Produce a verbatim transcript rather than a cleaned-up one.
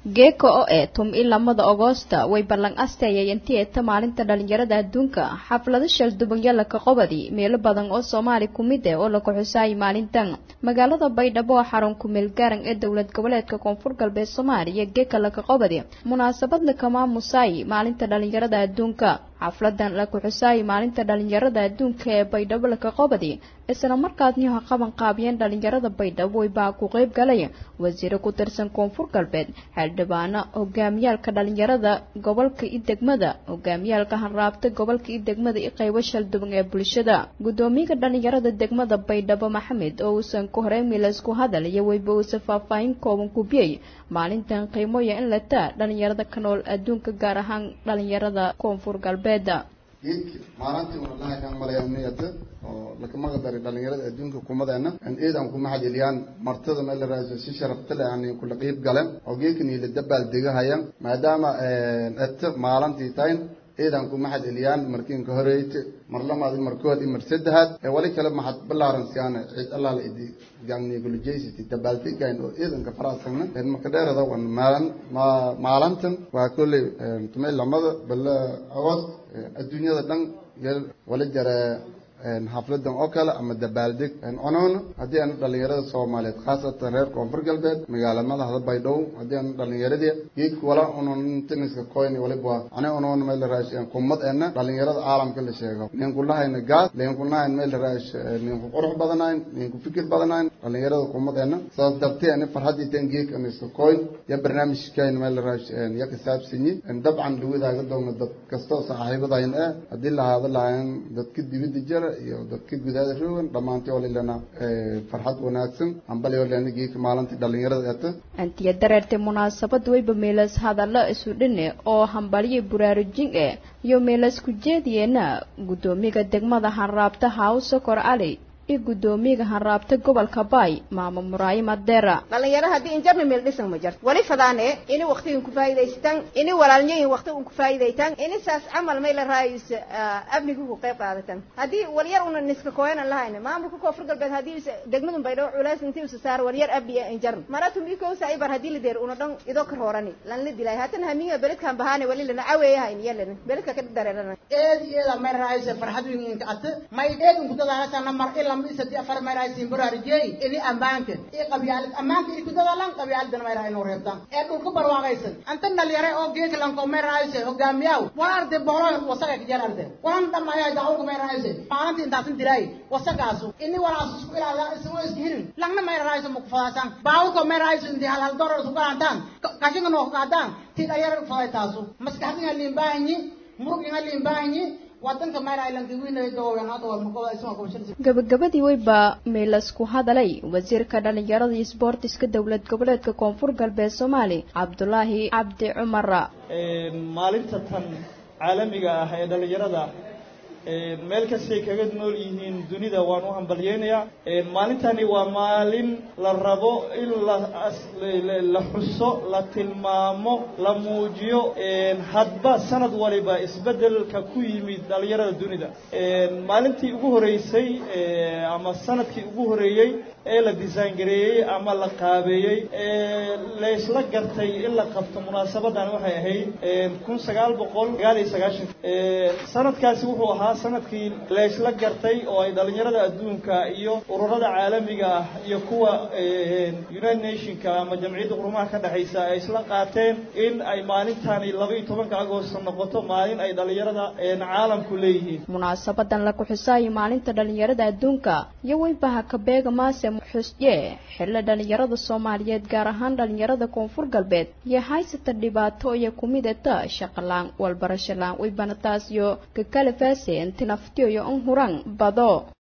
geeko oo ee tum ilamada Agoosta way ballan asteeyay intii ta maalinta dhalinyarada adduunka xaflado shal dubanyaal ka qobadi meel badan oo Soomaali ku mid ah oo la ku xusay maalintan magaalada Baydhabo xarun ku meel gaaran ee dawlad goboleedka Koonfur Galbeed Soomaaliya geeka la ka qobadi munaasabad la kama musay maalinta dhalinyarada adduunka xafladan la ku xusay maalinta dhalinyarada adduunka ee Baydhabo la ka qobadi isla markaasna waxa qaban qaabiyeen dhalinyarada Baydhabo way baa ku qayb galay wasiir ku tirsan Koonfur Galbeed xildhibaano hogaamiyalka dhalinyarada gobolka iyo degmada hogaamiyalka hanraabta gobolka iyo degmada iyo qaybo shal duban ee bulshada gudoomiyaha dhalinyarada degmada Baydhabo Maxamed oo uusan ku horey milas ku hadalay way baa uu faahfaahin kooban ku bixiyay maalintan qiimoya in la taa dhalinyarada ka nool adduunka gaar ahaan dhalinyarada Koonfur Galbeed maalintii wallahi kan maleeyniyada oo la kama qadar dhalinyarada adduunka kumadeena in eedan ku maxajiliyaan martada meel raashin si sharafta leh aan ku qayb galan oo geekni la dabal digahaya maadaama ee maalintii tayn eedan ku maxajiliyaan markiin ka horeeyay marlamaad markood imar saddexaad ee wali kale maxad balaaran siyaana cid Allah la idii gaagni gulu jeysiti dabaltigaan oo eedan ka faraasana in ma ka dheerada wan maalan maalantan waa kulli tumay lamada bal Agost adduunyada dhan wala jara xafladan oo kale ama dabaaldig aan onoon hadii aan dhalinyarada Soomaaliyeed khaasatan reer Koonfur Galbeed magaalada madaxda Baydhabo hadii aan dhalinyarada geek wala onoon tiniska kooyni waliba ana onoon meel raashin kumad eena dhalinyarada caalamka la sheego nin kulahayna gaas leen kulahayna meel raashin nin qurux badanayn nin ku fikir badanayn dhalinyarada kumad eena sabab dabtay ana farxadii tan geek aan iska kooyn ya barnaamijkeen meel raashin ya ka saabsini in dabcan luwada doona dad kasto saaxiibadayn ah hadii la hadlaan dadka dibadda jira iyo dadka gudaha roogan dhamaantii oo leelana farxad wanaagsan ambali oo leena geek maalintii dhalinyarada aata antiya dareertay munaasabad wayba meelas hadalla isu dhinne oo hambaliye buraarujin ee iyo meelas ku jeediyena gudoomiyaha degmada hanraabta Hawsa Kor Ali iyo gudoomiyaha hanraabta gobolka Baay maama Muraayim Adeera dhalinyarada hadii injarna meel dhisan ma jirto wali fadaane inay waqtiga ku faa'iideystaan inay walaalnimada waqtiga ku faa'iideeytaan inay saas amal meel raayis abnigu ku qayb qaadatan hadii waliyar una niska kooyana lahayn maamulka Koonfur Galbeed hadii degmadan Baydhabo culays intii uu saar waliyar abiya injarn maratum iko saayibar hadii la deer una dhan ido ka hoorani lan la dilay hatan hamiga beledkan bahaane wali lana caweeyahay yeelana beledka ka dareerana eed iyada meel raayis farxad weyn ka at may deedun ku dadaalana mar ila سدي أفر ما رايسين برارجي إني أمانك إيه قبيلة أمانك إيه كده لان قبيلة دنا ما راينو ريبتا إيه دول كبر واقعيسن أنت اللي يرى أو جيك لان كم ما رايسه هو جامياو وارد بورا وساق كجارد وان تم ما يجاوب ما رايسه فانت إنت أنت دراي وساق عسو إني ورا سكول على اسمه إسكيرن لان ما رايسه مكفاسان باو كم ما رايسه دي هالال دور سكول عندان كاشين كنوع عندان تيجي يرى فايتاسو مسكحين اللي بايني مرقين اللي بايني gabagabadii wayba meelas ku hadalay wasiirka dhalinyarada iyo sportiska dawlad goboleedka Koonfur Galbeed Soomaali Cabdullaahi Cabdi Cumar ee maalinta tan caalamiga ah ee dhalinyarada ee meel kasta kaga nool yihiin dunida waan u hambalyeynaa ee maalintani waa maalin la rabo in la la xuso la tilmaamo la muujiyo ee hadba sanad waliba isbedelka ku yimid dhalinyarada dunida ee maalintii ugu horeysay ee ama sanadkii ugu horeeyay ee la design gareeyay ama la qaabeeyay ee la isla gartay in la qabto munaasabadan waxay ahayd ee kun sagaal boqol sagaal iyo sagaashan ee sanadkaasi wuxuu ahaa sanadkii la isla gartay oo ay dhalinyarada adduunka iyo ururada caalamiga ah iyo kuwa United Nationska ama jamciyadda qurumaha ka dhaxaysa ay isla qaateen in ay maalintani laba iyo tobanka Agoosto noqoto maalin ay dhalinyarada caalamku leeyihiin munaasabadan la ku xusay maalinta dhalinyarada adduunka iyo waybaha ka beega maase xusye xilla dhalinyarada Soomaaliyeed gaar ahaan dhalinyarada Koonfur Galbeed iyo haysata dhibaato iyo kumidata shaqalaan walbarasho laan way banataas iyo ka kala faasay inta naftiyo iyo un huraan bado